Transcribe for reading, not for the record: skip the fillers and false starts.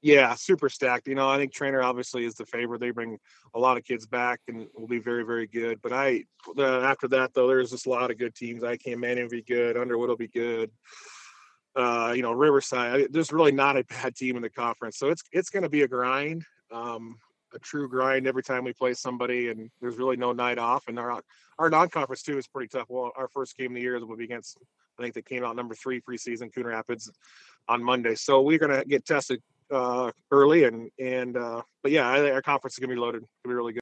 Yeah, super stacked. I think Trainer obviously is the favorite. They bring a lot of kids back and will be very, very good. But after that though, there's just a lot of good teams. ICAM Manning will be good. Underwood will be good. Riverside. There's really not a bad team in the conference, so it's going to be a grind, a true grind every time we play somebody, and there's really no night off. And our non-conference too is pretty tough. Well, our first game of the year will be against, I think they came out number 3 preseason, Coon Rapids, on Monday. So we're going to get tested early, but yeah, I think our conference is going to be loaded. It's going to be really good.